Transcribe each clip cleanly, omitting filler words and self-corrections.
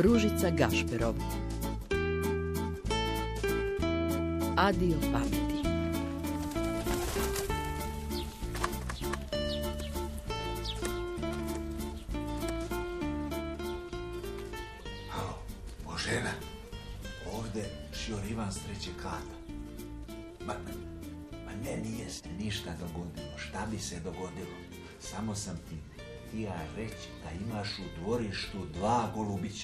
Ružica Gašperov. Adio pameti. Božena, ovdje šior Ivan s trećeg kata. Ma ne, nije se ništa dogodilo. Šta bi se dogodilo? Samo sam ti htio reći da imaš u dvorištu 2 golubića.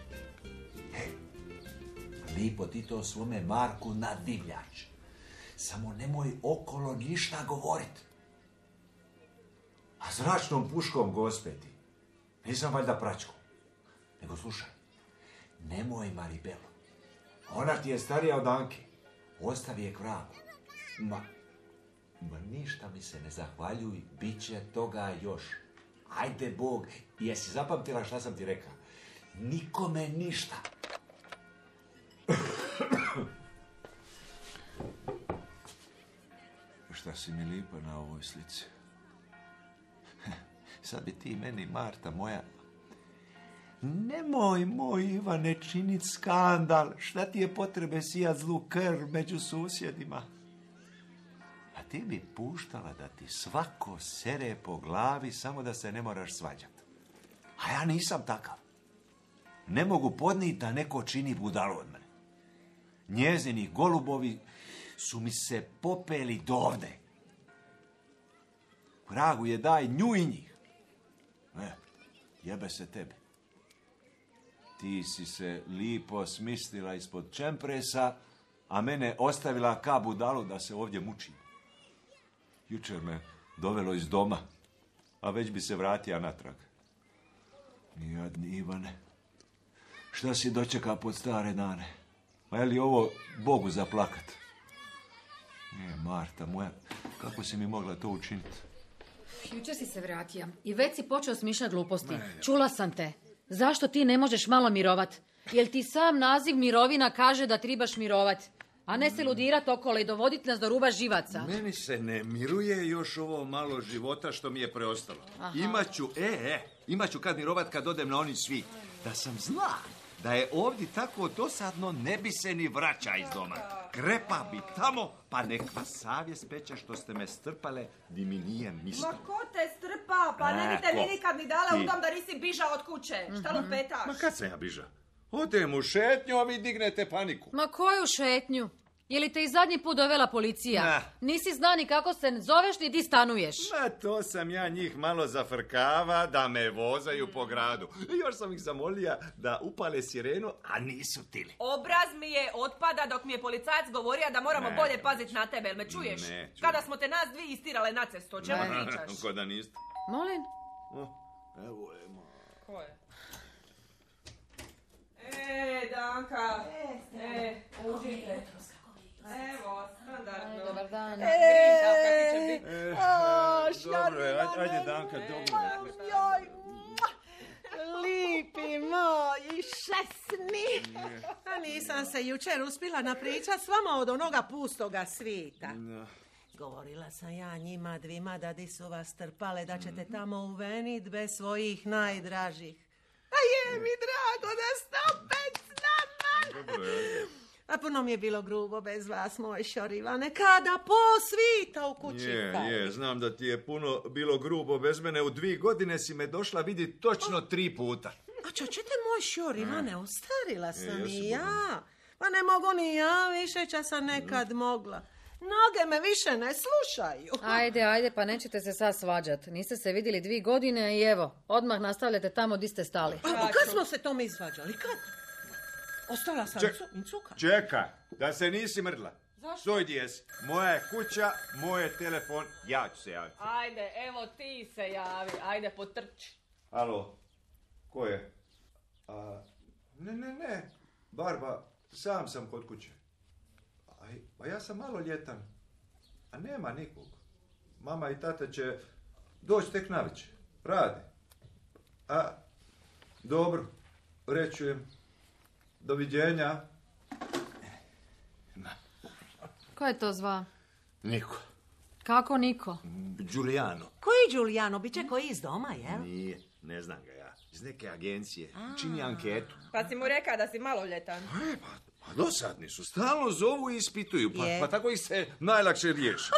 Lipo ti to svome Marku nadivljač. Samo nemoj okolo ništa govorit. A zračnom puškom, gospeti, nisam valjda pračku. Nego slušaj, nemoj Maribelu. Ona ti je starija od Anke. Ostavi je k vragu. Ma ništa mi se ne zahvaljuj, bit će toga još. Ajde Bog, jesi zapamtila šta sam ti rekao? Nikome ništa. Šta si mi lipa na ovoj slici? Sad bi ti meni, Marta moja... Nemoj, moj Ivane, činit skandal. Šta ti je potrebe sijat zlu krv među susjedima? A ti bi puštala da ti svako sere po glavi samo da se ne moraš svađat. A ja nisam takav. Ne mogu podnijeti da neko čini budalu od mene. Njezini golubovi su mi se popeli dovde. Vragu je daj nju i njih. Jebe se tebi. Ti si se lipo smislila ispod čempresa, a mene ostavila ka budalu da se ovdje mučim. Jučer me dovelo iz doma, a već bi se vratio natrag. Jadni Ivane, šta si dočeka pod stare dane? Ma je li ovo Bogu za plakat? Nije, Marta moja, kako si mi mogla to učiniti? Jučer si se vratio i već si počeo smišljati gluposti. Čula sam te. Zašto ti ne možeš malo mirovat? Jel ti sam naziv mirovina kaže da tribaš mirovat? A ne se ludirat okolo i dovodit nas do ruba živaca. Meni se ne miruje još ovo malo života što mi je preostalo. Aha. Imaću kad mirovat kad odem na oni svi. Da sam zna da je ovdje tako dosadno, ne bi se ni vraća iz doma. Krepa bi tamo, pa nek vas savjest peče što ste me strpale, di mi nije mislilo. Ma ko te strpa? Pa ne bi te mi nikad ni dala u dom da nisi bižao od kuće. Šta lupetaš? Ma kad sam ja biža? Odem u šetnju, a vi dignete paniku. Ma koju šetnju? Je li te i zadnji put dovela policija? Nisi zna ni kako se zoveš ni di stanuješ. Ma to sam ja njih malo zafrkava da me vozaju po gradu. Još sam ih zamolija da upale sirenu, a nisu tili. Obraz mi je otpada dok mi je policajac govorio da moramo bolje paziti na tebe, jel me čuješ? Kada smo te nas dvi istirale na cestu, o čemu pričaš? Ko da niste? Molim? Evo je, ma. Ko je? Danka. Užite. Evo, standardno. Dobar dan. Dobro je, ajde Danka, dobro je. Lipi moji šesni. A nisam se jučer uspjela napričat s vama od onoga pustoga svita. Govorila sam ja njima dvima da di su vas trpale, da ćete tamo uvenit bez svojih najdražih. A je mi drago da ste opet s nama. Dobro je. A puno mi je bilo grubo bez vas, moj Šorivane, kada po svita u kući. Je, znam da ti je puno bilo grubo bez mene. U 2 godine si me došla vidjeti točno 3 puta. A čočete, moj Šorivane, ostarila sam i ja. Pa ne mogu ni ja, više ča sam nekad mogla. Noge me više ne slušaju. Ajde, pa nećete se sad svađat. Niste se vidjeli 2 godine i evo, odmah nastavljate tamo di ste stali. A kad smo se tome izvađali? Kad? Ostala sam cuka. Čekaj, da se nisi mrdla. Zašto? Stoj gdje jesi. Moja je kuća, moj je telefon, ja ću se javiti. Ajde, evo ti se javi, ajde potrči. Alo, ko je? Ne, Barba, sam sam kod kuće. A ja sam maloljetan, a nema nikog. Mama i tata će doći tek navečer, rade. A, dobro, rečujem. Doviđenja. Ko je to zva? Niko. Kako Niko? Giuliano. Koji Giuliano? Biće koji iz doma, jel? Nije, ne znam ga ja. iz neke agencije. Čini anketu. Pa si mu rekao da si maloljetan. Pa dosadni su. Stalno zovu i ispituju. Pa tako ih se najlakše riješi.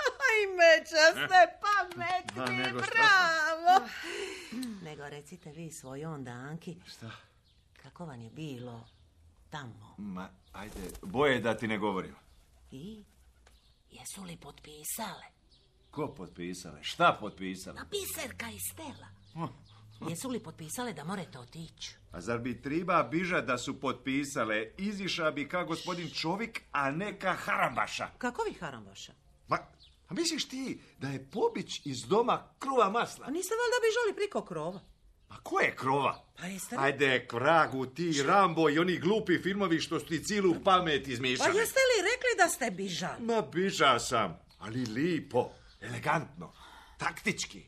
Meća ste pametni, nego šta bravo. Nego recite vi svoj onda, Anki. Šta? Kako vam je bilo tamo? Ma, ajde, boje da ti ne govorim. I? Jesu li potpisale? Ko potpisale? Šta potpisale? A Biserka i Stela. Jesu li potpisale da morate otići? A zar bi triba bižat da su potpisale? Iziša bi ka gospodin čovjek, a ne ka harambaša. Kako vi harambaša? Ma, a misliš ti da je pobić iz doma kruva masla? A niste valjda bižali priko krova? A ko je krova? Pa jeste... Ajde, k vragu, ti Rambo i oni glupi filmovi što su ti cilu pamet Pa izmišljali. jeste li rekli da ste bižali? Ma, biža sam, ali lipo, elegantno, taktički.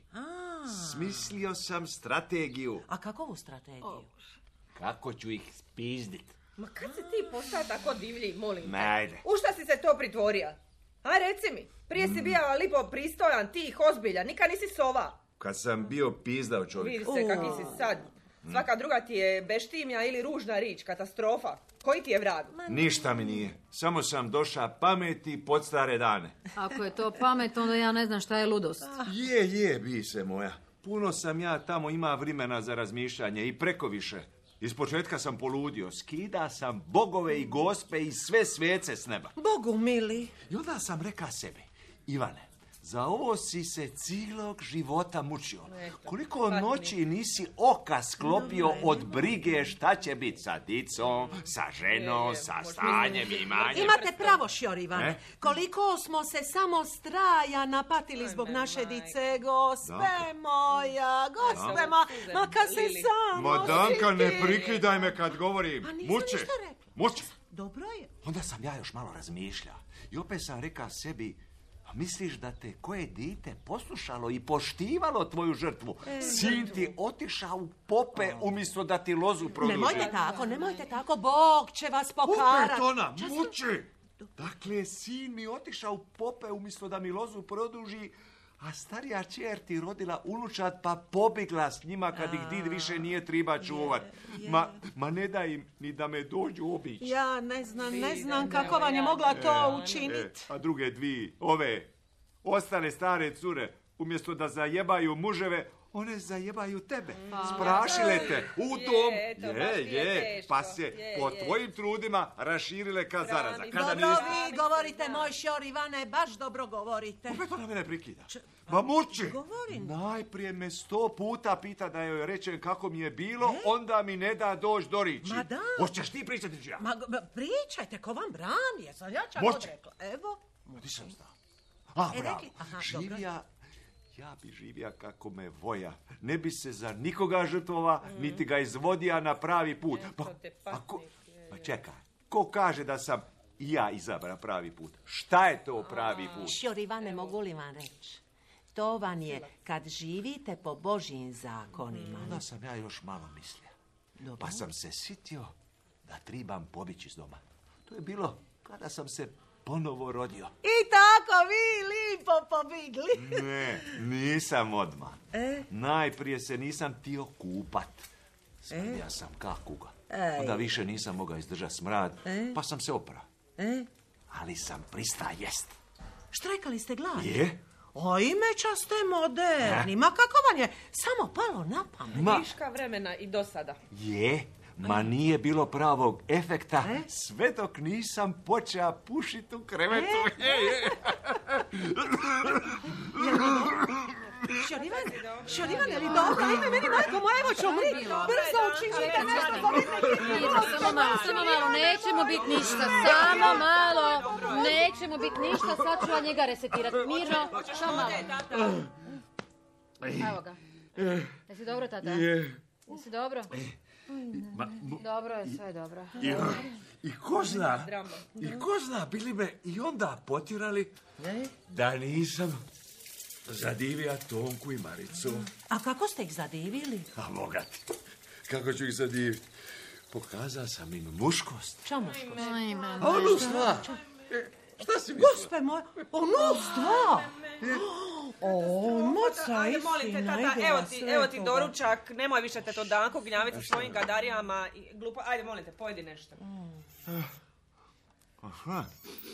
Smislio sam strategiju. A kakovu strategiju? Kako ću ih spizdit? Ma kad si ti postao tako divlji, molim te? Ajde. U šta si se to pritvorio? A reci mi, prije si bio lipo pristojan, tih, ozbiljan, nikad nisi sova. Kad sam bio pizdao čovjek. Vidi se kaki si sad. Svaka druga ti je beštimja ili ružna rič, katastrofa. Koji ti je vrag? Ništa mi nije. Samo sam došao pameti pod stare dane. Ako je to pamet, onda ja ne znam šta je ludost. Je, bi se moja. Puno sam ja tamo ima vremena za razmišljanje i preko više. Iz početka sam poludio. Skida sam bogove i gospe i sve svece s neba. Bogu mili. I onda sam reka sebi, Ivane, za ovo si se cijelog života mučio. Koliko noći nisi oka sklopio od brige šta će biti sa dicom, sa ženom, sa stanjem, imanjem. Imate pravo, Šjor Ivane. Koliko smo se samo straja napatili zbog naše dice, gospe moja, gospe moja. Ma kad se samo Madanka, ne siti. prikidaj me kad govorim. Pa nisam Muče, ništa rekla. muče. Dobro je. Onda sam ja još malo razmišljao i opet sam reka sebi, a misliš da te koje dite poslušalo i poštivalo tvoju žrtvu? Sin ti otišao u pope umjesto da ti lozu produži. Nemojte tako, Bog će vas pokarat. Opet ona, muči! Dakle, sin mi otišao u pope umjesto da mi lozu produži, a starija čer ti rodila unučad pa pobjegla s njima kad ih did više nije triba čuvat. Ma ne da im ni da me dođu obići. Ja ne znam kako vam je mogla to učiniti. A druge dvije, ove, ostale stare cure, umjesto da zajebaju muževe, one zajebaju tebe. Sprašile te u dom. Pa se po tvojim trudima raširile ka zaraza. Dobro vi govorite, moj Šjor Ivane, baš dobro govorite. Opet ona mene prekida. Ma muči! Govorim. Najprije me 100 puta pita da joj rečem kako mi je bilo, onda mi ne da doći do riči. Ma da. Hoćeš ti pričati ili ja? Pričajte, ko vam brani, jesam ja čak Moći. odrekla. Evo. Ti sam znao. A, bravo. rekli- aha, Živija, ja bi živija kako me voja. Ne bi se za nikoga žrtvova, niti ga izvodija na pravi put. Pa čekaj, ko kaže da sam i ja izabra pravi put? Šta je to pravi put? Šjor Ivane, mogu li vam reći? To vam je kad živite po Božjim zakonima. Onda sam ja još malo mislio. Pa sam se sitio da tribam pobići iz doma. To je bilo kada sam se ponovo rodio. I tako vi lipo pobigli. Ne, nisam odmah. Najprije se nisam tio kupat. Smrdija sam ka kuga. Onda više nisam mogao izdržati smrad, pa sam se oprao. Ali sam prista jest. Štrajkali ste gladni? Je? O, imeća ste moderni. Ma kako vam je samo palo na pamet? Viška vremena i do sada. Je, ma nije bilo pravog efekta sve dok nisam počeo pušiti u krevetu. Šjor Ivane, je li dobro? Ajme meni, majko moja, evo ću umri. Brzo učinite nešto. Samo malo, nećemo biti ništa, samo malo. Nećemo biti ništa, sad ću ja njega resetirati. Mirno, samo malo. Evo ga. Jesi dobro, tata? Jesi dobro? Dobro je, sve je dobro. I ko zna, bili me i onda potirali da nisam zadivija Tonku i Maricu. A kako ste ih zadivili? A bogati, kako ću ih zadiviti? Pokazao sam im muškost. Ča muškost? A onu sva. Šta si mislila? Gospe moja, onu stvar. Moca, Ajde, molim te, tata, evo ti doručak, nemoj više te to Danko gnjaviti sa svojim gadarijama i glupo. Ajde, molim te, pojedi nešto. Aha.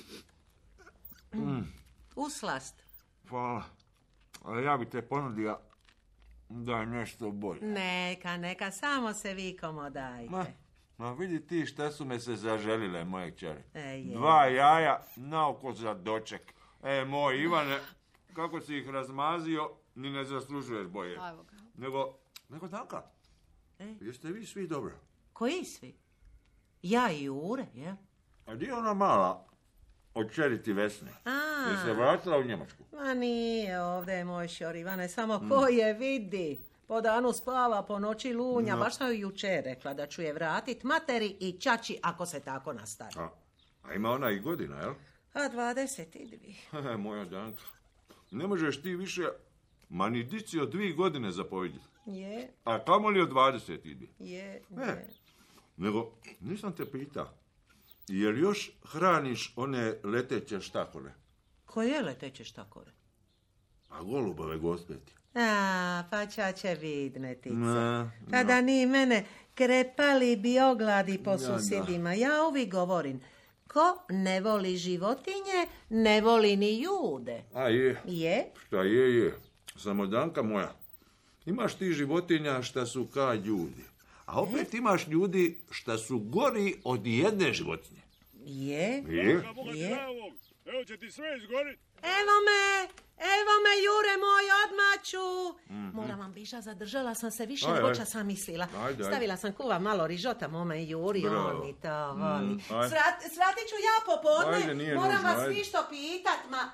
Uslast. Hvala. Ali ja bi te ponudio da je nešto bolje. Neka, samo se vi komodajte. Ma vidi ti šta su me se zaželile, moje kćeri. 2 jaja naoko za doček. Moj Ivane, kako si ih razmazio, ni ne zaslužuješ bolje. Nego Danka, jeste vi svi dobro? Koji svi? Ja i Jure, je? A gdje je ona mala od čeriti Vesne? Je se vratila u Njemačku? Ma nije, ovdje je moj šor Ivane, samo ko je vidi. Po danu spava, po noći lunja, baš sam ju jučer rekla da ću je vratit materi i čači ako se tako nastavi. A ima ona i godina, jel? 22. Moja Danka, ne možeš ti više, ma ni dici od 2 godine zapovidjeti. Je. A kamo li od 20 ide? Je. Nego, nisam te pitao, jel još hraniš one leteće štakore? Koje leteće štakore? A golubove gospeti. Pa čače vidnetice. Kada ni mene krepali bi ogladi po susjedima. Ja uvijek govorim, ko ne voli životinje, ne voli ni ljude. A je? Je? Šta je. Samo Danka moja, imaš ti životinja šta su ka ljudi. A opet imaš ljudi šta su gori od jedne životinje. Je? Evo će ti sve izgoriti. Evo me, Jure moj, odmaću. Moram vam biša, zadržala sam se više nego što sam mislila. Stavila sam kuva malo rižota mome Juri, on mi to voli. Svatit ću ja popodne, moram vas ništo pitat, ma...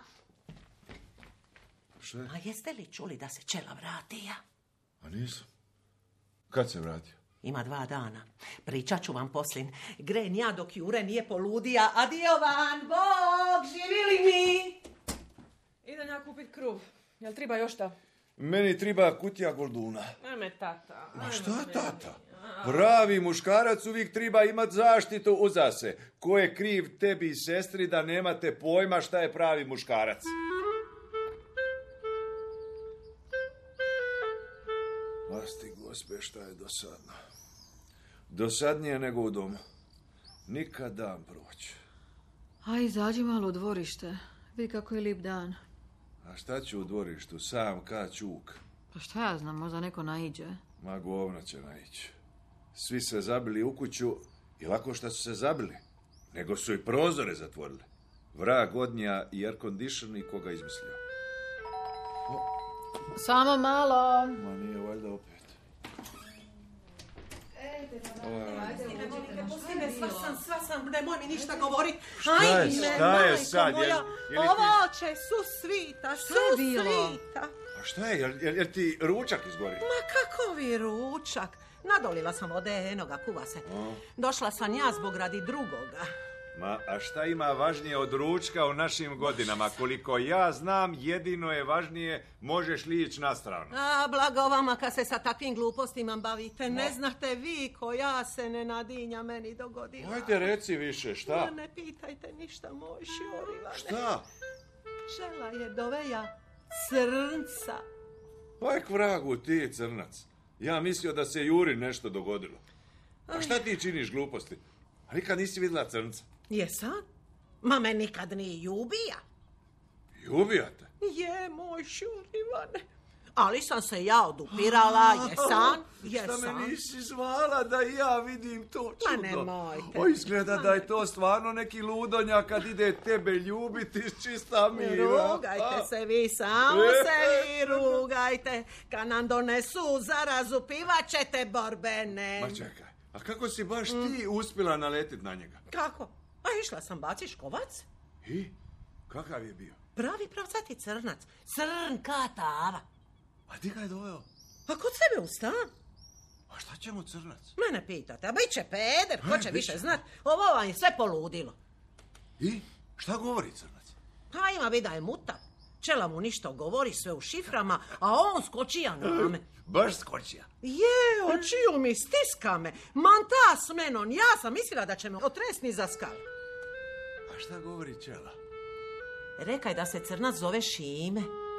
Šta? A jeste li čuli da se Čela vratija? A nisam. Kad se vratio? Ima 2 dana. Pričat ću vam poslin. Gren ja dok Jure nije poludija. Adio van, Bog, živili mi! Idem ja kupit kruv. Jel treba još šta? Meni treba kutija golduna. Ajme, tata. Ma šta, tata? Pravi muškarac uvijek treba imat zaštitu uza se. Ko je kriv tebi i sestri da nemate pojma šta je pravi muškarac? Vlasti gospe, šta je dosadno. Dosadnije nego u domu. Nikad dan proći. Aj, izađi malo u dvorište. Vidi kako je lijep dan. A šta ću u dvorištu, sam ka čuk? Pa šta ja znam, možda neko naiđe. Ma govno će naići. Svi se zabili u kuću i lako šta su se zabili. Nego su i prozore zatvorili. Vrag odnija i air conditioner koga izmislio. Samo malo. Ma nije valjda opet. Sva sam, nemoj mi ništa govorit. Šta je sad? Ovo će svita. A šta je? Jel ti ručak izgori? Ma kakovi ručak? Nadolila sam vode, enoga, kuva se. Došla sam ja zbog radi drugoga. Ma, a šta ima važnije od ručka u našim godinama? Koliko ja znam, jedino je važnije možeš li ići na stranu. A, blago vama kad se sa takvim glupostima bavite. Ne znate vi ko ja se ne nadinja meni dogodila. Ajde, reci više, šta? Ne pitajte ništa, moj šor Ivane. Šta? Žela je doveja crnca. Aj k vragu ti, crnac. Ja mislio da se Juri nešto dogodilo. A šta ti činiš gluposti? A nikad nisi vidjela crnca? Jesam? Ma me nikad ni ljubija. Ljubija te? Je, moj šur Ivane. Ali sam se ja odupirala, jesam. Šta me nisi zvala da ja vidim to čudo? Ma nemojte. O, izgleda da je to stvarno neki ludonja kad ide tebe ljubiti iz čista mira. Rugajte se vi, samo se vi rugajte. Kad nam donesu zarazu, pivat ćete borbene. Ma čekaj, a kako si baš ti uspjela naletit na njega? Kako? A išla sam bacit škovac. I? Kakav je bio? Pravi pravcati crnac. Crn ka tava. A ti ga je doveo? A kod sebe u stan. A šta će mu crnac? Mene pitate, a bit će peder, ko će više znat. Ovo vam je sve poludilo. I? Šta govori crnac? A ima vida je mutav. Čela mu ništa govori, sve u šiframa, a on skočija na me. Baš skočija? Je, očiju mi, stiska me. Manta s menom, ja sam mislila da će me otresni za skal. A šta govori Čela? Rekaj da se crnac zove Šime.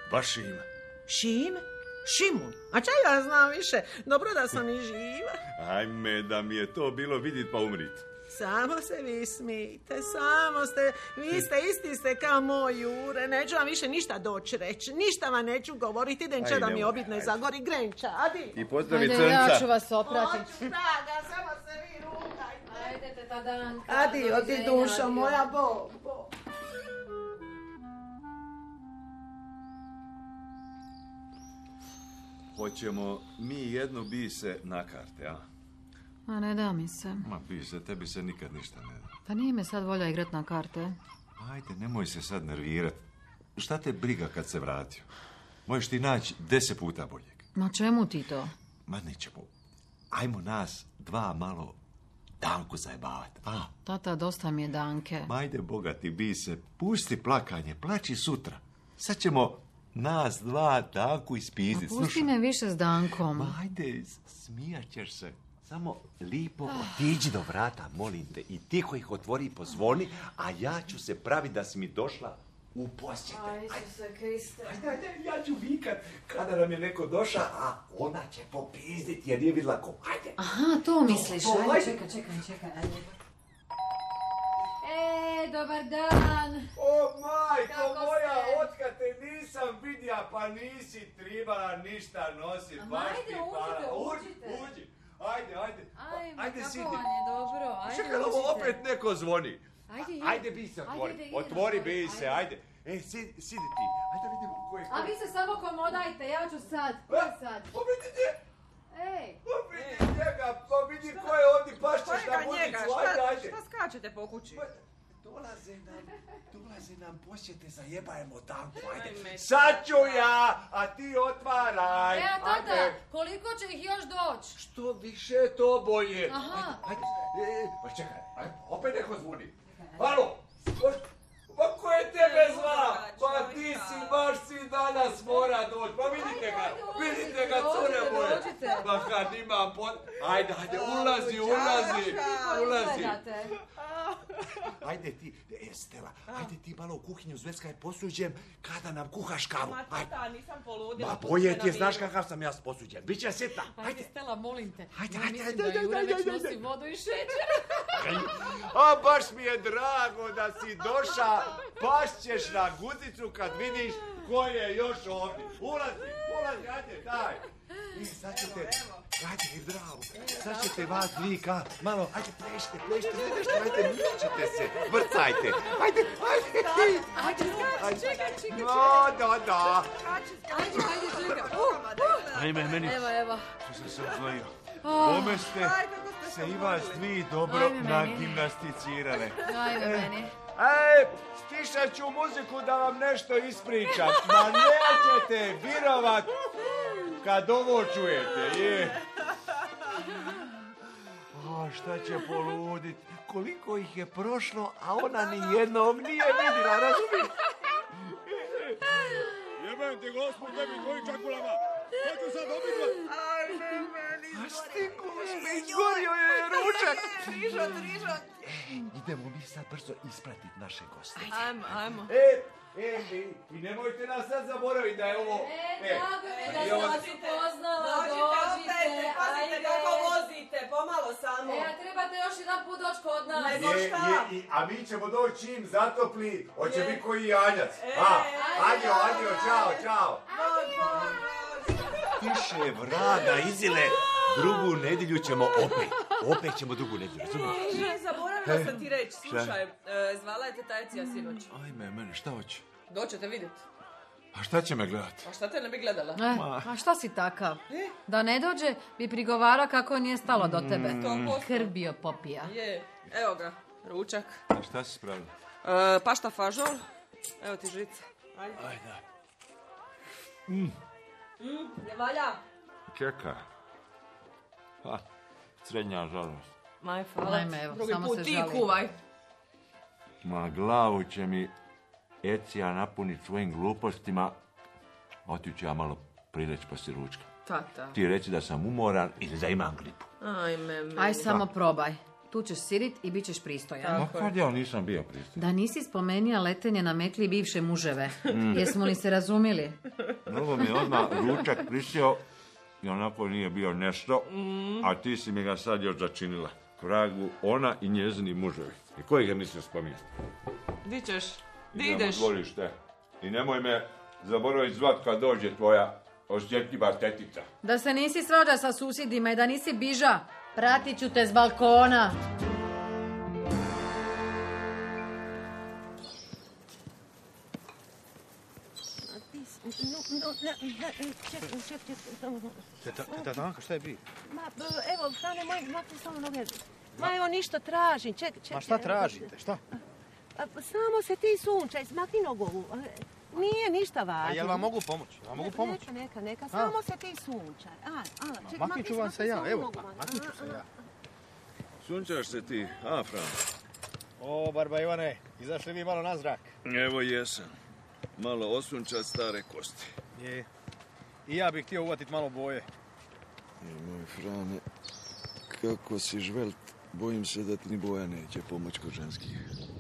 Baš ima. Šime? Šimun? A čaj ja znam više? Dobro da sam i živa. Ajme, da mi je to bilo vidit pa umrit. Samo se vi smijte, samo ste, vi ste isti ste kao moj Jure, neću vam više ništa doći reći, ništa vam neću govoriti, idem će da mi obitne zagori Grenča, adi. I pozdravi Ajde, Crnca. ja ću vas opratiti. Hoću, draga, samo se vi rukajte. Ajde, teta Danka. Adi, odi dušo moja, Bog. Hoćemo mi jednu bise na karte, a? Ma ne da mi se. Ma bise, tebi se nikad ništa ne da. Pa nije me sad volja igrat na karte. Ajde, nemoj se sad nervirat. Šta te briga kad se vratio? Možeš ti naći 10 puta boljeg. Ma čemu ti to? Ma nećemo. Ajmo nas dva malo Danku zajebavat, a? Tata, dosta mi je Danke. Ma ajde, bogati bise, pusti plakanje, plači sutra. Sad ćemo nas dva Danku ispizdit. Pusti me više s Dankom. Ma ajde, smijat ćeš se. Samo lipo otiđi do vrata, molim te, i tiho ih otvori i pozvoni, a ja ću se praviti da si mi došla u posjete. Aj, Isuse Kriste. Ajde, ja ću vikat kada nam je neko došao, a ona će popizditi jer nije vidjela ko. Ajde. Aha, to misliš. To, Ajde, čekaj. Ajde. Dobar dan. O, majko Kako moja, ste? otkad te nisam vidja, pa nisi tribala ništa nosit. Ma ajde, uđite. Uđi. Ajde. Ajde, kako sidi. vam je dobro? Ajde, Čekaj, ovo uđite. opet neko zvoni. Ajde, bi se Ajde, otvori. ide, Otvori bi ajde. se, ajde. Sidi ti. Ajde vidimo ko je. A vi se samo komodajte, ja ću sad. Sad. Vidite, Ej. vidi njega, pa vidi ko je ovdje, pašćeš na budicu. Ajde. Šta skačete po kući? Dolaze nam posjete, zajebajemo Danku, ajde. Sad ću ja, a ti otvaraj. Tata, koliko će ih još doći? Što više, to bolje. Aha. Ajde. Pa čekaj, ajde, opet neko zvoni. Halo, pa ko je tebe zva? Pa ti si, baš si danas mora doći. Pa vidite ga, cure moje. Pa kad imam Ajde, ulazi. Ajde ti, Stela, ajde ti malo u kuhinju zveckaj posuđem kada nam kuhaš kavu. Ma tata, nisam poludila. Ma bolje ti je, znaš kakav sam ja posuđen. Biće sjetna. Ajde, Stela, molim te. Ajde, Ja mislim da Jure već nosi vodu i šećer. A baš mi je drago da si došao. Pašćeš na guzicu kad vidiš ko je još ovdje. Ulazi, ajde, daj. I sad ćete, ajde, bravo, sad ćete vas dvika, malo, ajde, plešite, ajde, mičite se, vrcajte, ajde. Čekaj. No, da. Ajde, čekaj. Ajme, meni, Evo. što sam se uzvojio. Kome ste se i vas dvi dobro Ajme meni. nagimnasticirale. Ajme meni. Stišat ću muziku da vam nešto ispričam. Ma nećete virovat kad ovo čujete, je. O, šta će poludit? Koliko ih je prošlo, a ona ni jednog nije vidjela, razumiješ? Jebem ti gospod, tebi tvojim čakulama. Hoću sad obidva. Ajme, meni A stiku mi izgorio je ručak. Trižot. Idemo mi sad brzo ispratit naše goste. Ajmo. I nemojte nas sad zaboraviti da je ovo... Drago mi da sam vas upoznala, dođite, Pazite kako vozite, pomalo samo. a trebate još jedan put doći kod nas. A mi ćemo doći čim zatopli, hoće biti koji janjac. Adio, čao. Tiše, vraga, izile. Drugu nedjelju ćemo opet ćemo drugu nedjelju, razumiješ? Zaboravila sam ti reći, slušaj, zvala je teta Ecija sinoć. Ajme, mene, šta hoće? Doćete vidjeti. A šta će me gledati? A šta te ne bi gledala? A šta si takav? Da ne dođe, bi prigovara kako nije stalo do tebe. Krbio popija. Je, evo ga, ručak. A šta si spravila? Pašta fažol, evo ti žica. Ajde. Ne valja? Keka. Srednja žalost. Maj, hvala. Ajme, evo, Drugi samo put se ti žali. kuvaj. Ma glavu će mi Ecija napuniti svojim glupostima. Otiću ja malo prileć poslije ručka. Tata. Ti reci da sam umoran ili da imam gripu. Ajme, meni. Aj, samo probaj. Tu ćeš sidit i bit ćeš pristojan. Ma kad ja nisam bio pristojan? Da nisi spomenija letenje na mekli i bivše muževe. Jesmo li se razumjeli? Mnogo mi je odmah ručak prisio i onako nije bio nešto, a ti si mi ga sad još začinila. Kragu, ona i njezini muževi. I koji ga nisam spominjati? Di ćeš? Di Idemo ideš? u dvorište. I nemoj me zaboraviti zvat kad dođe tvoja osjetljiva tetica. Da se nisi svađa sa susjedima i da nisi biža, pratit ću te s balkona. Teta Danka, šta je bilo? Ma, evo, Frane, makni samo noge. Ma, evo, ništa tražim, čekaj. Ma šta tražite, šta? Samo se ti sunčaj, smakni nogu. Nije ništa važno. A jel vam mogu pomoći? Vam mogu pomoći? Neka, samo se ti sunčaj. Maknit ću vam se ja, evo, maknit ću se ja. Sunčaš se ti, a, Fran? O, Barba Ivane, izašli vi malo na zrak? Evo jesam. Malo osunčat stare kosti. Je. I ja bih htio uvatit malo boje. Moj Frane, kako si žvelt, bojim se da ti ni boja neće pomoć kod ženskih.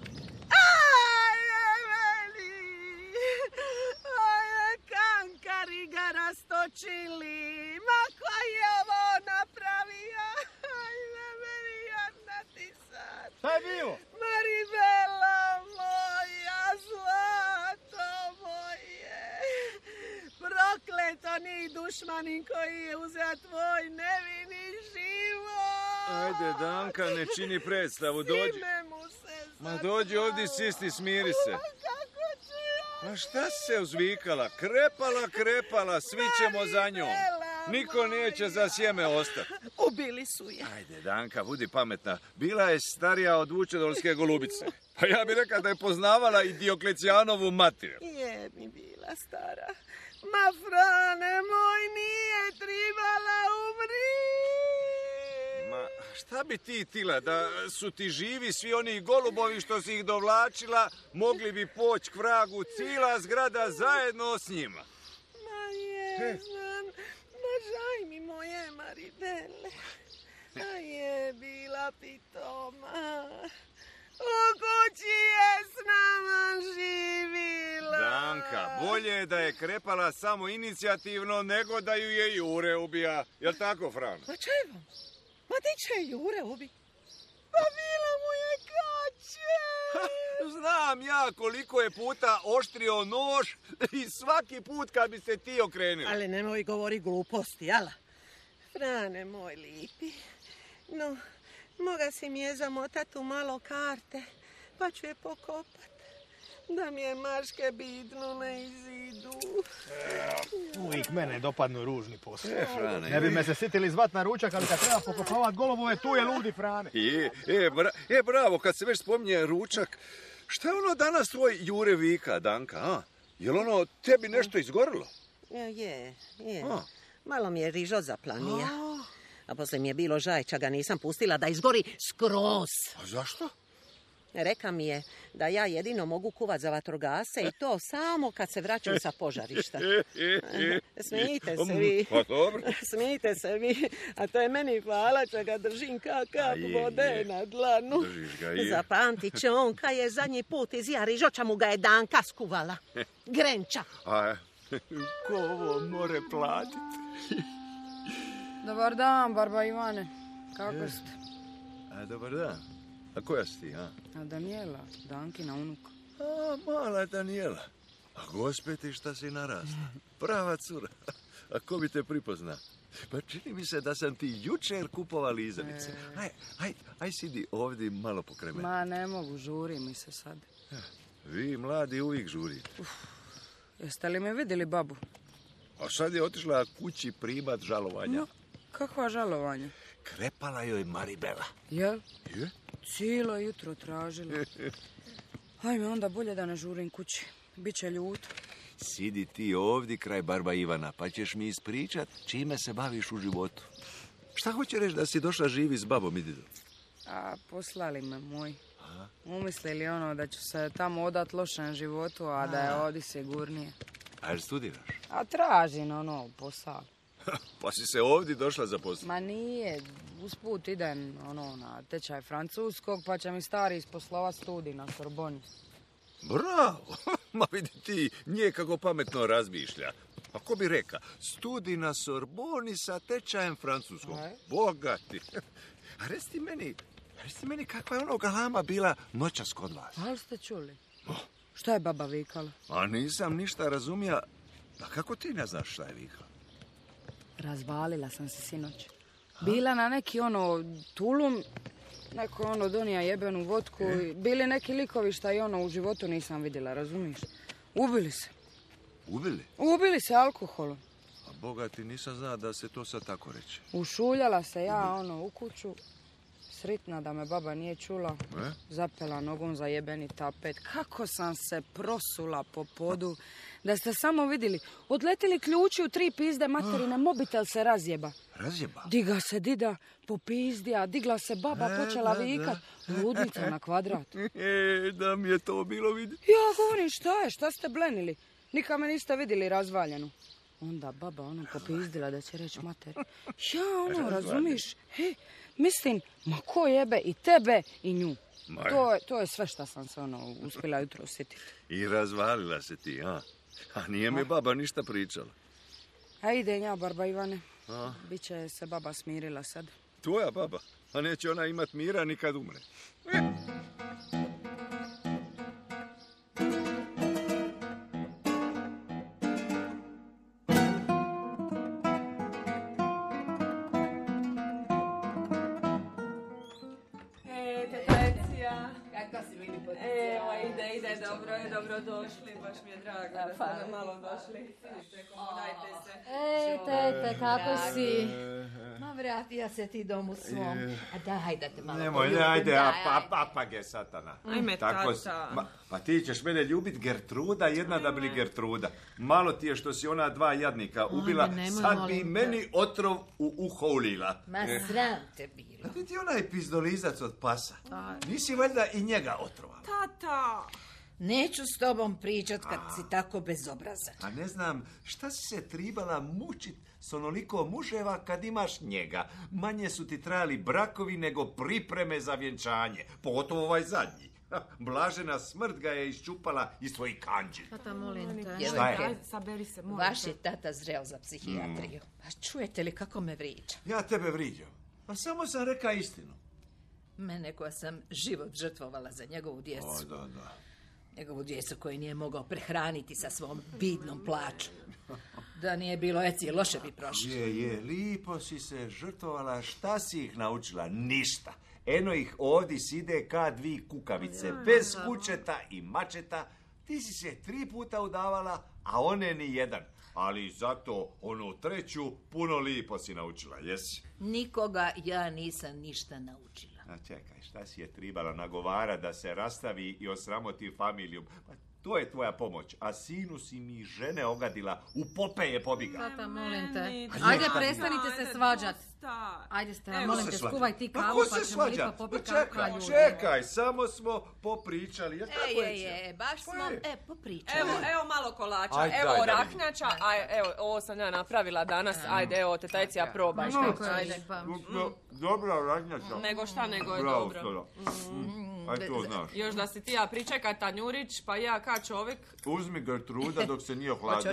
Kankari ga rastočili. Ma ko je ovo napravio? Ajme, meni jadna ti sad. Šta je bilo? Maribela moja, zlato moje. Prokleto ni dušmanin koji je uzeo tvoj nevini život. Ajde, Danka, ne čini predstavu, dođi. Sime mu se Ma dođi ovdje, sisti, smiri se. kako ću ja? A šta se uzvikala? Krepala, svi ćemo za njom. Niko neće za sjeme ostati. Ubili su je. Ajde, Danka, budi pametna. Bila je starija od Vučedolske golubice. Pa ja bih rekao da je poznavala i Dioklecijanovu mater. Je mi bila stara. Ma, Frane moj, nije tribala umri. Ma, šta bi ti tila? Da su ti živi svi oni golubovi što si ih dovlačila, mogli bi poći k vragu cijela zgrada zajedno s njima. Ma jezan, ma žaj mi moje Maribele. A je bila pitoma. U kući je s nama živila. Danka, bolje je da je krepala samo inicijativno nego da ju je Jure ubija. Jel tako, Fran? Ma čevo? Ma ti će Jure ubi? Pa bila mu je kače. Znam ja koliko je puta oštrio nož i svaki put kad bi se ti okrenila. Ali nemoj govori gluposti, jala? Frane moj lipi, no, moga si mi je zamotat u malo karte, pa ću je pokopat, da mi je maške bidnu na izidu. Uvijek mene dopadnu ružni posao. Frane. Ne bi me se sitili zvat na ručak, ali kad treba pokopovat golubove, tu je ludi Frane. Bravo, kad se već spominje ručak, šta je ono danas tvoj Jure vika, Danka, a? Jel ono tebi nešto izgorilo? Je. A. Malo mi je rižo zaplanija. A poslije mi je bilo žajča, ga nisam pustila da izgori skroz. A zašto? Reka mi je da ja jedino mogu kuvat za vatrogasce i to samo kad se vraćam sa požarišta. Smijte se vi. Pa dobro. Smijte se vi. A to je meni hvala, što ga držim kap vode na dlanu. Držiš ga, je. Zapamtit će on kad je zadnji put iz Jarižoća mu ga je Danka skuvala. Grenča. A ko ovo more platiti? Dobar dan, Barba Ivane. Kako ste? Dobar dan. A koja si ti, a? A Danijela, Dankina unuka. A, mala Danijela. A gospe ti šta si narasla. Prava cura. A ko bi te pripozna? Pa čini mi se da sam ti jučer kupovao lizalice. Aj sidi ovdje malo pokraj mene. Ma ne mogu, žuri mi se sad. Vi mladi uvijek žurite. Jeste li me vidjeli, babu? A sad je otišla kući primat žalovanja. No, kakva žalovanja? Krepala joj Maribela. Jel? Je? Cijelo jutro tražila. Hajme, onda bolje da ne žurim kući. Biće ljuta. Sidi ti ovdje kraj Barba Ivana, pa ćeš mi ispričat čime se baviš u životu. Šta hoće reći da si došla živi s babom i didom? A poslali me moj. Umislili ono da ću se tamo odat lošem životu, a da je ovdje sigurnije. A jer studiraš? A tražim ono posao. Pa si se ovdje došla zaposliti? Ma nije, usput idem na tečaj francuskog, pa će mi stari isposlovat studij na Sorboni. Bravo! Ma vidi ti, nije kako pametno razmišlja. A ko bi reka, studij na Sorboni sa tečajem francuskog. Bogati. A reci meni kakva je ono galama bila noćas kod vas. Ali ste čuli? Šta je baba vikala? A nisam ništa razumija. A kako ti ne znaš šta je vikala? Razvalila sam se sinoć. Bila na neki tulum, neko donija jebenu vodku. Bili neki likovi šta i u životu nisam vidjela, razumiješ? Ubili se. Ubili? Ubili se alkoholom. A bogati, nisam zna da se to sad tako reče. Ušuljala se ja u kuću. Sritna da me baba nije čula. Zapela nogom za jebeni tapet. Kako sam se prosula po podu. Da ste samo vidjeli. Odletili ključi u 3 pizde materine. Mobitel se razjeba. Razjeba? Diga se dida po pizdija. Digla se baba, počela vikat. Ludnica na kvadrat. Da mi je to bilo vidjeti. Ja govorim, šta ste blenili? Nikad me niste vidjeli razvaljenu. Onda baba popizdila da će reći mater. Ja razumiš? Mislim, ma ko jebe i tebe i nju. To je sve što sam se uspjela jutro sjetiti. I razvalila se ti, a? A nije mi baba ništa pričala. A ide nja, barba Ivane. Biće se baba smirila sad. Tvoja baba? A neće ona imat mira nikad umre. Evo, ide, dobro došli, baš mi je drago da ste nam malo došli. Vidite, komodajte se. Tete, kako si? Ma vratija se ti domu svom. A da, hajdate malo. Nemoj, ajde, apage satana. Ajme, tata. Pa ti ćeš mene ljubit Gertruda, jedna da bili Gertruda. Malo ti je što si ona 2 jadnika ubila, sad bi meni otrov u uho ulila. Ma sram te bilo. A ti onaj pizdolizac od pasa. Nisi valjda i njega otrovala? Tata! Neću s tobom pričat kad si tako bezobrazan. A ne znam, šta si se tribala mučit s onoliko muževa kad imaš njega? Manje su ti trajali brakovi nego pripreme za vjenčanje. Pogotovo ovaj zadnji. Blažena smrt ga je iščupala iz svojih kanđi. Tata, molim te. Šta je? Saberi se, molim te. Vaš je tata zreo za psihijatriju. A čujete li kako me vriđa? Ja tebe vriđam. Pa samo sam reka istinu. Mene koja sam život žrtvovala za njegovu djecu. Da. Njegovu djecu koju nije mogao prehraniti sa svom bidnom plaćom. Da nije bilo eci, loše bi prošlo. Je, lipo si se žrtvovala. Šta si ih naučila? Ništa. Eno ih ovdje side ka 2 kukavice. Bez kućeta i mačeta. Ti si se 3 puta udavala, a one ni jedan. Ali zato onu 3. puno lipo si naučila, jesi? Nikoga ja nisam ništa naučila. A čekaj, šta si je tribala nagovara da se rastavi i osramoti familiju? Pa to je tvoja pomoć, a sinu si mi žene ogadila, u pope je pobiga. Tata, molim te. Ajde, prestanite se svađat. Ajde, Stela, molim te, skuvaj ti kavu, pa ćemo lipo popiti kavu. Čekaj, samo smo popričali. Baš smo, popričali. Evo malo kolača, evo rahnjača, a evo, ovo sam ja napravila danas, ajde, evo, tetajcija, probaj. Ajde. Dobra rahnjača. Nego šta, nego je bravo, dobro. Aj to znaš. Još da si ti ja pričekaj Tanjurić, pa ja ka čovjek. Uzmi Gertruda dok se nije hladno.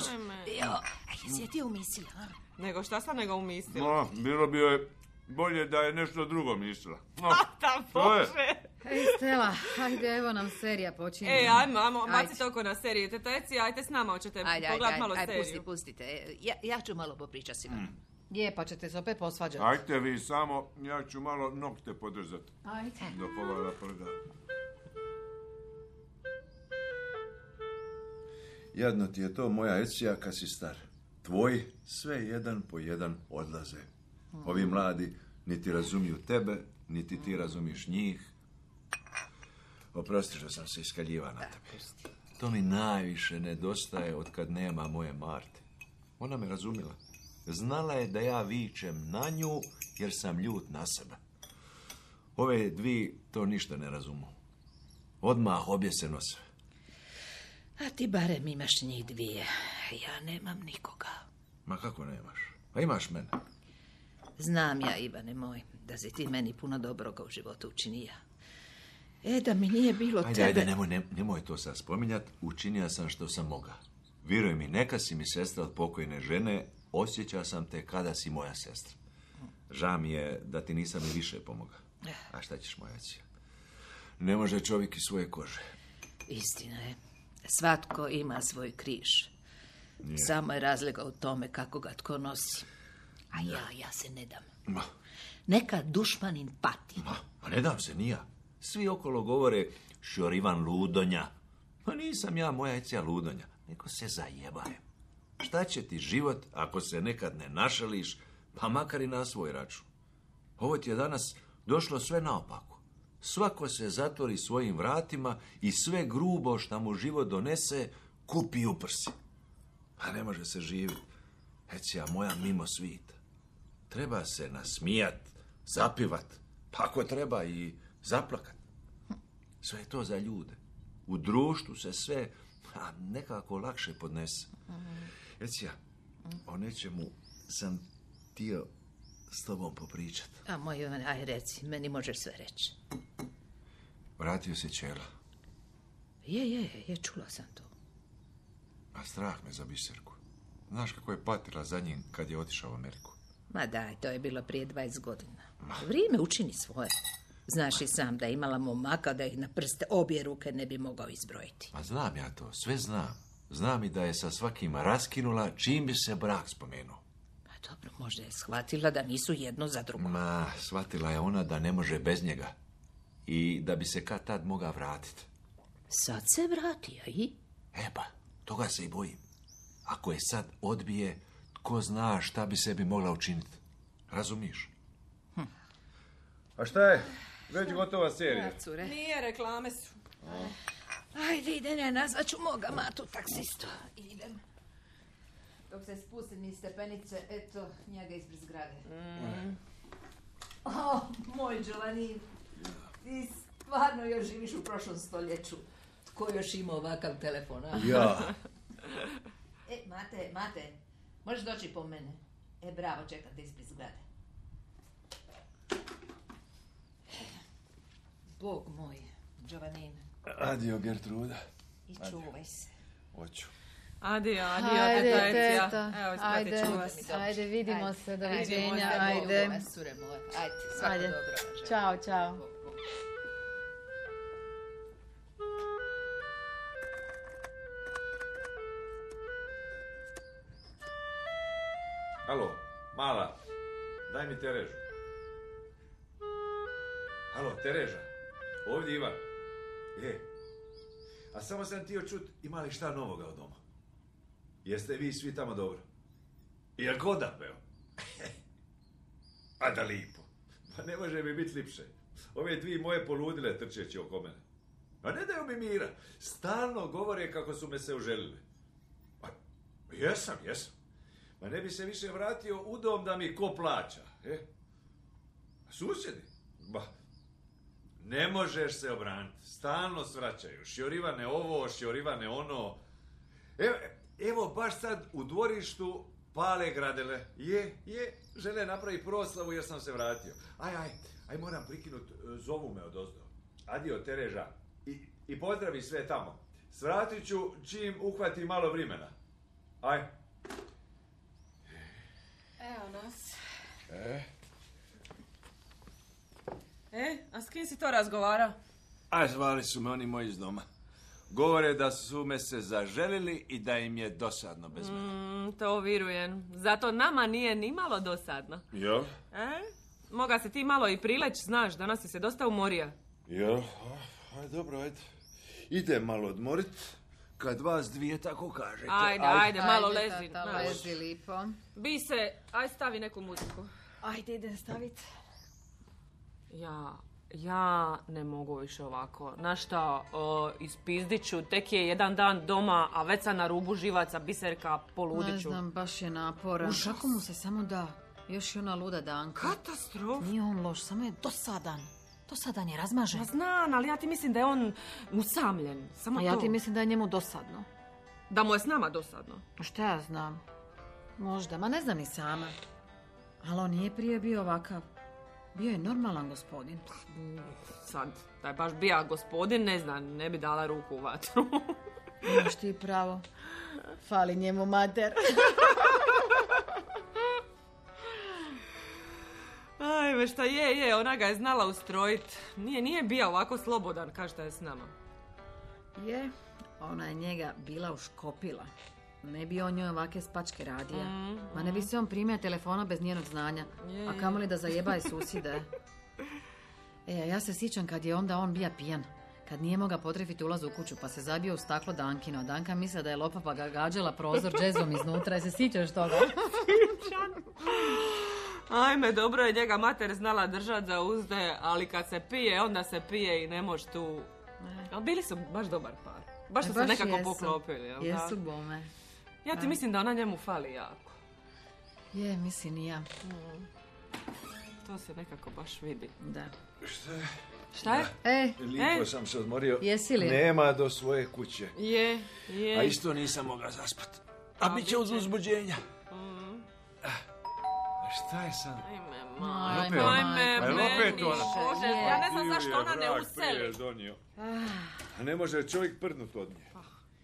Jesi je ti umislila? Nego šta sam nego umislila? No, bilo bi joj bolje da je nešto drugo mislila. Tata, Bože! Ej, Stela, ajde, evo nam serija počinje. Ej, ajmo, bacite oko na seriju. Teteci, ajte s nama, hoćete pogledat malo seriju. Pustite. Ja ću malo popričati s vama. Je, pa ćete se opet posvađati. Ajte vi samo, ja ću malo nokte podržati. Ajde. Do pogleda prda. Jadno ti je to, moja Ecija, kad si star. Tvoji sve jedan po jedan odlaze. Ovi mladi niti razumiju tebe, niti ti razumiješ njih. Oprosti što sam se iskaljivao na tebe. To mi najviše nedostaje od kad nema moje Marte. Ona me razumjela. Znala je da ja vičem na nju jer sam ljut na sebe. Ove 2 to ništa ne razumu. Odmah obje se nose. A ti barem imaš njih 2. Ja nemam nikoga. Ma kako nemaš? Pa imaš mene. Znam ja, Ivane moj, da si ti meni puno dobroga u životu učinija. Da mi nije bilo tebe... Ajde, nemoj to sad spominjati. Učinio sam što sam mogao. Vjeruj mi, neka si mi sestra od pokojne žene, osjećao sam te kada si moja sestra. Žao mi je da ti nisam i više pomogao. A šta ćeš, moja cija? Ne može čovjek iz svoje kože. Istina je. Svatko ima svoj križ. Samo je razlika u tome kako ga tko nosi. A ja se ne dam. Neka dušmanin pati. A ne dam se, ni ja. Svi okolo govore Šjorivan ludonja. Pa nisam ja, moja cija, ludonja. Neko se zajebajem. Šta će ti život ako se nekad ne našališ, pa makar i na svoj račun? Ovo ti je danas došlo sve naopako. Svako se zatvori svojim vratima i sve grubo što mu život donese kupi u prsi. Pa ne može se živjeti. Ecija moja mimo svita. Treba se nasmijat, zapivat, pa ako treba i zaplakat. Sve je to za ljude. U društvu se sve nekako lakše podnese. Ecija, o nečemu sam htio s tobom popričat. A moj Ivane, aj reci, meni možeš sve reći. Vratio se Čela. Je, čula sam to. A strah me za Biserku. Znaš kako je patila za njim kad je otišao u Ameriku? Ma daj, to je bilo prije 20 godina. Vrijeme učini svoje. Znaš i sam da je imala momaka da ih na prste obje ruke ne bi mogao izbrojiti. Ma znam ja to, sve znam. Znam i da je sa svakim raskinula čim bi se brak spomenuo. Pa dobro, možda je shvatila da nisu jedno za drugo. Ma, shvatila je ona da ne može bez njega. I da bi se kad tad mogao vratiti. Sad se vratio i? Pa, toga se i bojim. Ako je sad odbije, tko zna šta bi sebi mogla učiniti. Razumiješ? A šta je? Već gotova serija. Nije, reklame su. Ajde, idem ja nazvaću moga matu taksistu. Idem. Dok se spustim iz stepenice, eto, njega ispred zgrade. Moj Giovanni, ti stvarno još živiš u prošlom stoljeću. Tko još ima ovakav telefon, a? Ja. Mate, možeš doći po mene. Bravo, čekam te ispred zgrade. Bog moj, Giovanni. Adio, Gertruda. I čuvaj se. Hoću. Adio, teta. Evo, ispratit ću vas. Ajde, vidimo se, doviđenja, Ajde. ajde. Sure moje, ajde, svako dobro. Ćao. Alo, mala, daj mi Terežu. Alo, Tereža, ovdje Ivan. A samo sam htio čut, ima li šta novoga od doma? Jeste vi svi tamo dobro? Jel goda peo? A da lipo. Pa ne može mi biti lipše. Ove dvije moje poludile trčeći oko mene. A ne daju mi mira. Stalno govore kako su me se uželili. A, jesam. Ma ne bi se više vratio u dom da mi ko plaća. Susjedi? Ne možeš se obraniti. Stalno svraćaju. Šjorivane ovo, šjorivane ono. Evo baš sad u dvorištu pale gradele. Žele napraviti proslavu jer sam se vratio. Aj, moram prikinut, zovu me odozdo. Adio, Tereža. I pozdravi sve tamo. Svratit ću čim uhvati malo vremena. Aj. Evo nas. A s kim si to razgovara? Zvali su me oni moji iz doma. Govore da su me se zaželili i da im je dosadno bez mene. To vjerujem. Zato nama nije ni malo dosadno. Jo? Moga se ti malo i prileć, znaš, danas si se dosta umorio. Jo, dobro, ajde. Idem malo odmorit, kad vas dvije tako kažete. Ajde, malo lezi. Lezi lipo. Bi se, aj stavi neku muziku. Ajde, idem staviti. Ja ne mogu više ovako. Znaš šta, ispizdit ću, tek je jedan dan doma, a već sam na rubu živaca, Biserka, poludit ću. Ne znam, baš je naporan. Kako mu se samo da? Još i ona luda Danka. Katastrofa. Nije on loš, samo je dosadan. Dosadan je, razmažen. Ja znam, ali ja ti mislim da je on usamljen. Samo a ja ti mislim da je njemu dosadno. Da mu je s nama dosadno. Šta ja znam? Možda, ma ne znam ni sama. Ali on nije prije bio ovakav. Bio je normalan gospodin. Sad, da je baš bija gospodin, ne znam, ne bi dala ruku u vatru. Imaš ti pravo. Fali njemu mater. Ajme, šta je, ona ga je znala ustrojit. Nije bija ovako slobodan kao što je s nama. Je, ona je njega bila uškopila. Ne bi on njoj ovake spačke radija. Ma ne bi se on primio telefona bez njenog znanja. A kamoli da zajebaje susjede. Ja se sjećam kad je onda on bija pijan. Kad nije mogao potrefiti ulaz u kuću, pa se zabio u staklo Dankino. Danka misle da je lopa, pa ga gađala prozor džezom iznutra. Se sjećaš toga? Ajme, dobro je njega mater znala držat za uzde, ali kad se pije, onda se pije i ne moš tu... Ali bili su baš dobar par. Baš su se nekako poklopili. Jesu bome. Ja ti mislim da ona njemu fali jako. Je, mislim i ja. To se nekako baš vidi. Da. Šta je? Lijepo sam se odmorio. Jesi li? Nema do svoje kuće. Je. A isto nisam mogla zaspat. A bit će uz uzbuđenja. A šta je sad? Ajme, opet ona. Bože, ja ne znam zašto ona ne useli. A ne može čovjek prdnut od nje.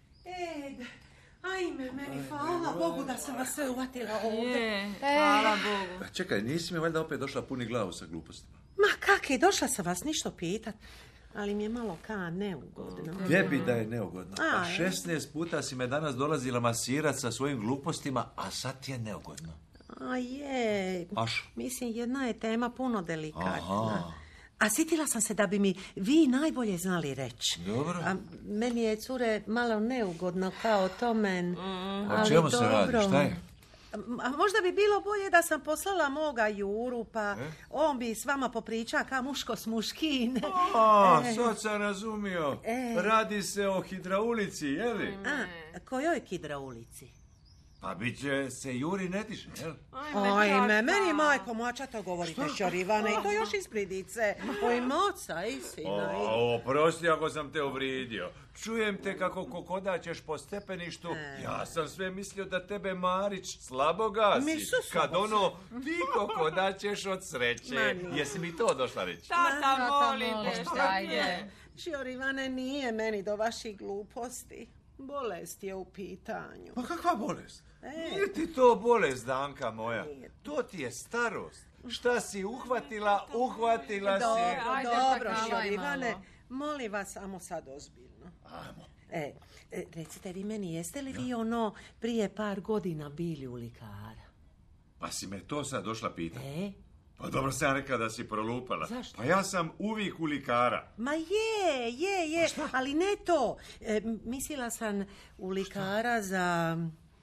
Ajme, meni hvala Bogu da sam vas sve uvatila ovdje. Hvala Bogu. Čekaj, nisi mi valjda opet došla puni glavu sa glupostima? Ma kaki, došla sam vas ništa pitat, ali mi je malo neugodno. Gdje bi da je neugodno? Pa 16 puta si me danas dolazila masirat sa svojim glupostima, a sad ti je neugodno. A je, mislim jedna je tema puno delikatna. Aha. A sitila sam se da bi mi vi najbolje znali reći. Dobro. A meni je, cure, malo neugodno kao to men. O čemu se radi? Šta je? A možda bi bilo bolje da sam poslala moga Juru, pa on bi s vama popriča ka muško s muškin. Sad sam razumio. Radi se o hidraulici, je li? Kojoj hidraulici? Pa bit će se Juri ne tiše, jel? Ajme, meni majko moća to govorite, Šorivane, i to još iz pridice. Oj, moca i sina. Oprosti ako sam te uvrijedio. Čujem te kako kokodaćeš po stepeništu. Ja sam sve mislio da tebe Marić slabo gasi. Kad ti kokodaćeš od sreće. Jesi mi to došla reći? Tata, molim te, šta je? Šorivane, nije meni do vaših gluposti. Bolest je u pitanju. Pa kakva bolest? Nije ti to bolest, Danka moja. To ti je starost. Šta si uhvatila si. Dobro, Šorivane, molim vas samo sad ozbiljno. Recite vi meni, jeste li vi prije par godina bili u likara? Pa si me to sad došla pitati. Pa dobro sam rekla da si prolupala. Zašto? Pa ja sam uvijek u likara. Ma je, ali ne to. Mislila sam u likara za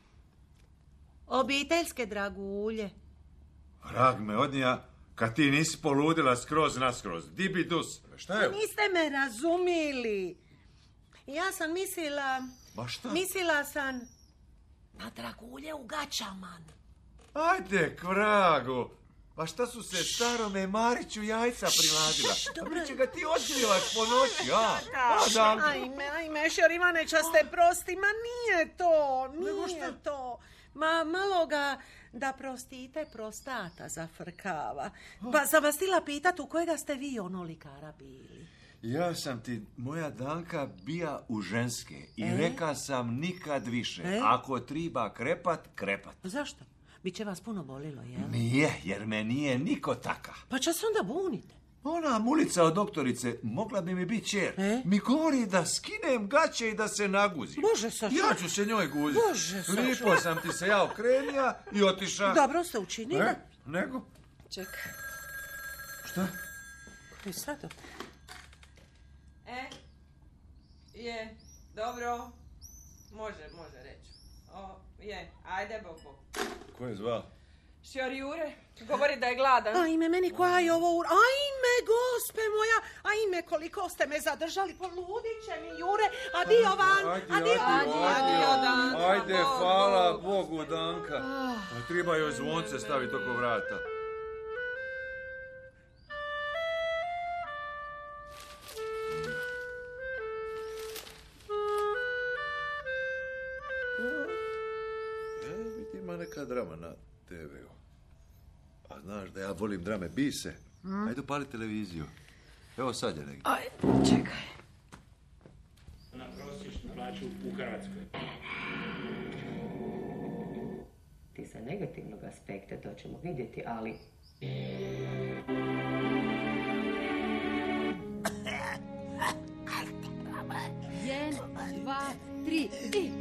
obiteljske dragulje. Vrag me odnija, kad ti nisi poludila skroz naskroz. Dibidus. Šta je? Niste me razumili. Ja sam mislila... Ba šta? Mislila sam na dragulje u gaćama. Ajde, k vragu. Pa šta su se starome Mariću jajca priladila? Pa bit će ga ti otkrivaš po noći, Ajme, Šorivane, časte prosti, ma nije to. Ma malo ga da prostite prostata zafrkava. Pa sam vas htjela pitat u kojega ste vi likara bili? Ja sam ti, moja Danka, bija u ženske i reka sam nikad više. Ako triba krepat. Zašto? Biće vas puno bolilo, jel? Nije, jer me nije niko taka. Pa će se onda bunite. Ona mulica od doktorice mogla bi mi biti čer. Mi govori da skinem gaće i da se naguzim. Bože, Saša. Ja ću se njoj guziti. Bože, Saša. Lipo sam ti se ja okrenija i otiša. Dobro ste učinili. Nego? Čekaj. Šta? Koji sad? Je, dobro. Može reći. Ajde, Bog. Ko je zvao? Šjor Jure, govori da je gladan. Ajme, meni koja je ovo Ajme, gospe moja, ajme, koliko ste me zadržali, poludit će mi, Jure, adio van, adio. Ajde, hvala Bogu, Danka. Treba joj zvonce staviti oko vrata. Ima neka drama. A znaš da ja volim drame, bise. Ajde upali televiziju. Evo sad je negdje. Aj, čekaj. Na prosječnu plaću u Hrvatskoj. Ti sa negativnog aspekta, to ćemo vidjeti, ali... Jedan, dva, tri, i...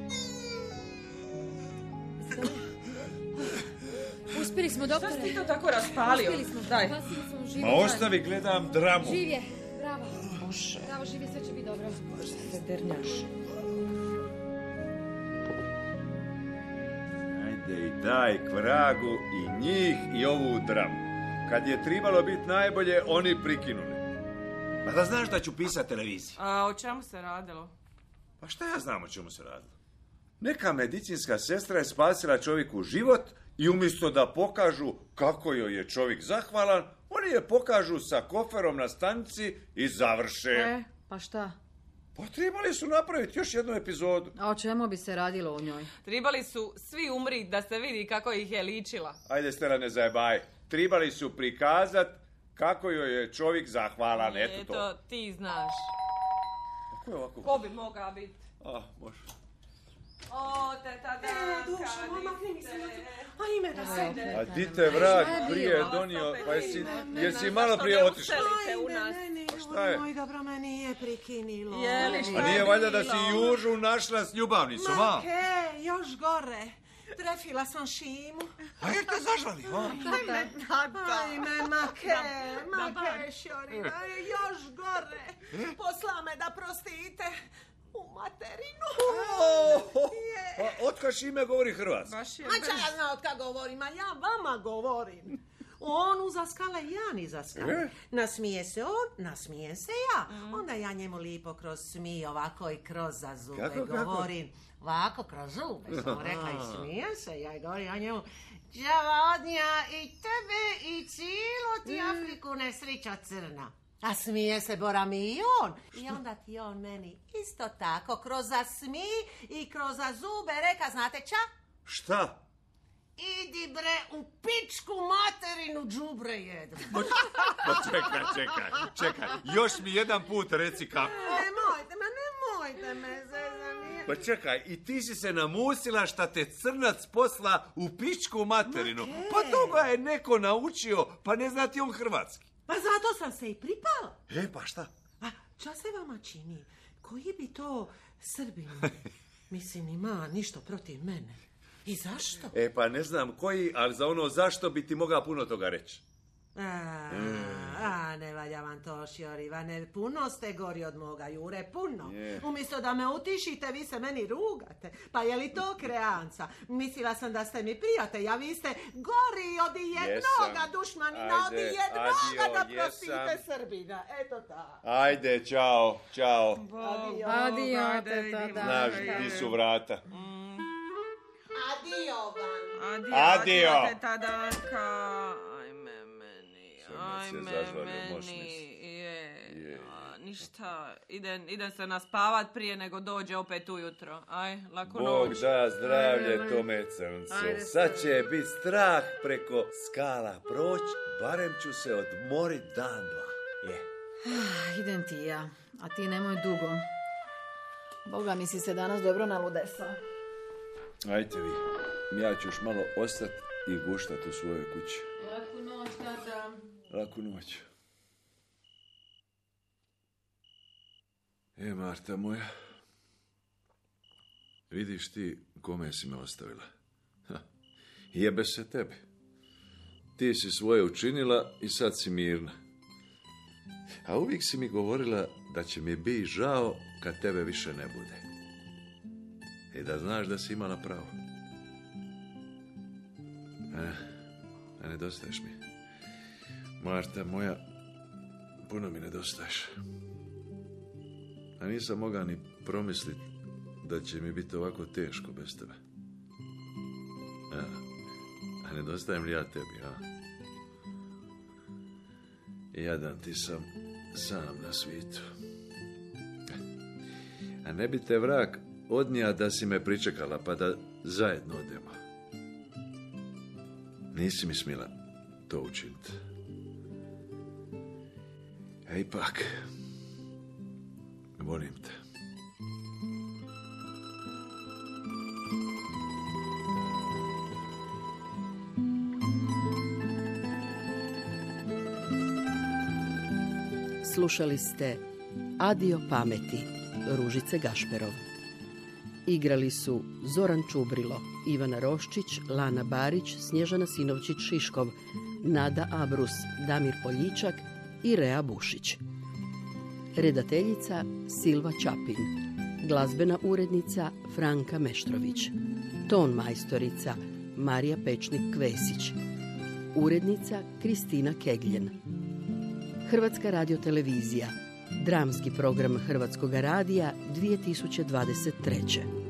Uspjeli smo, doktore. Šta si ti to tako raspalio? Uspjeli smo, Daj. spasili smo život. Ma ostavi, gledam dramu. Živ je, bravo. Bravo, živ je, sve će biti dobro. Se dernjaš. Ajde i daj k vragu i njih i ovu dramu. Kad je trebalo biti najbolje, oni prikinuli. Pa da znaš da ću pisati televiziji. A o čemu se radilo? Pa šta ja znam o čemu se radilo? Neka medicinska sestra je spasila čovjeku život i umjesto da pokažu kako joj je čovjek zahvalan, oni je pokažu sa koferom na stanici i završe. Pa šta? Pa trebali su napraviti još jednu epizodu. A o čemu bi se radilo u njoj? Tribali su svi umrit da se vidi kako ih je ličila. Ajde, Stela, ne zajebaj. Trebali su prikazat kako joj je čovjek zahvalan. Eto to. Eto, ti znaš. A ko je ovako? Ko bi mogao biti? Može. O, teta Danka, Dušo, makni mi se. Ajme da se. A di te vrag prije donio, pa jesi malo prije otišla? Šta je? Moj dobro, me nije prikinilo. A nije valjda da si Južu našla s ljubavnicom, a? Make, još gore. Trefila sam Šimu. A jer te zažvali, a? Ajme, make, šorina, još gore. Posla me da prostite u materinu. Pa otkad Šime govori hrvatski? Ma ča ja znam od kad govorim, a ja vama govorim. On uzaskala i ja nizaskala. Nasmije se on, nasmijem se ja. Onda ja njemu lipo kroz smije ovako i kroz za zube govorim. Ovako kroz zube sam rekla i smijem se. Ja govorim ja njemu, Đavodnja i tebe i cijelu ti Afriku nesrića crna. A smije se Bora mi i on. I onda ti on meni isto tako kroz za smij i kroz za zube reka, znate ča? Šta? Idi bre u pičku materinu đubre jedno. Pa čekaj. Još mi jedan put reci kako. Nemojte me zezanije. Pa čekaj, i ti si se namusila šta te crnac posla u pičku materinu. Pa toga je neko naučio, pa ne zna ti on hrvatski. Pa zato sam se i pripala. Pa šta? A ča se vama čini? Koji bi to Srbin? Mislim, ima ništa protiv mene. I zašto? Pa ne znam koji, ali za ono zašto bi ti mogao puno toga reći. Ne valja vam to, Šjorivane. Puno ste gori od moga, Jure, puno. Umjesto da me utišite, vi se meni rugate. Pa je li to kreanca? Mislila sam da ste mi prijatelj, a vi ste gori od jednoga dušmanina, od jednoga da prostite Srbina. Eto ta. Ajde, čao. Adio, teta Danka. Znaš, di su vrata. Adio van. Adio, teta Danka. Ništa, idem se naspavat prije nego dođe opet ujutro. Aj, laku noć. Bog da zdravlje tome crncu. Sad će biti strah preko skala proć, barem ću se odmorit dan dva. Idem ti ja, a ti nemoj dugo. Boga mi si se danas dobro naludesao. Ajte vi, ja ću još malo ostati i guštat u svojoj kući. Laku noć, tata. Laku noć. Marta moja, vidiš ti kome si me ostavila. Jebe se tebi. Ti si svoje učinila i sad si mirna. A uvijek si mi govorila da će mi biti žao kad tebe više ne bude. I da znaš da si imala pravo. A nedostaješ mi. Marta moja, puno mi nedostaješ. A nisam mogao ni promisliti da će mi biti ovako teško bez tebe. A nedostajem li ja tebi, a? Jadan ti sam sam na svijetu. A ne bi te vrag odnija da si me pričekala, pa da zajedno odemo. Nisi mi smjela to učiniti. A ipak, volim te. Slušali ste Adio pameti Ružice Gašperov. Igrali su Zoran Čubrilo, Ivana Roščić, Lana Barić, Snježana Sinovčić-Šiškov, Nada Abrus, Damir Poljičak i Rea Bušić. Redateljica Silva Čapin. Glazbena urednica Franka Meštrović. Ton majstorica Marija Pečnik-Kvesić. Urednica Kristina Kegljen. Hrvatska radiotelevizija. Dramski program Hrvatskoga radija 2023.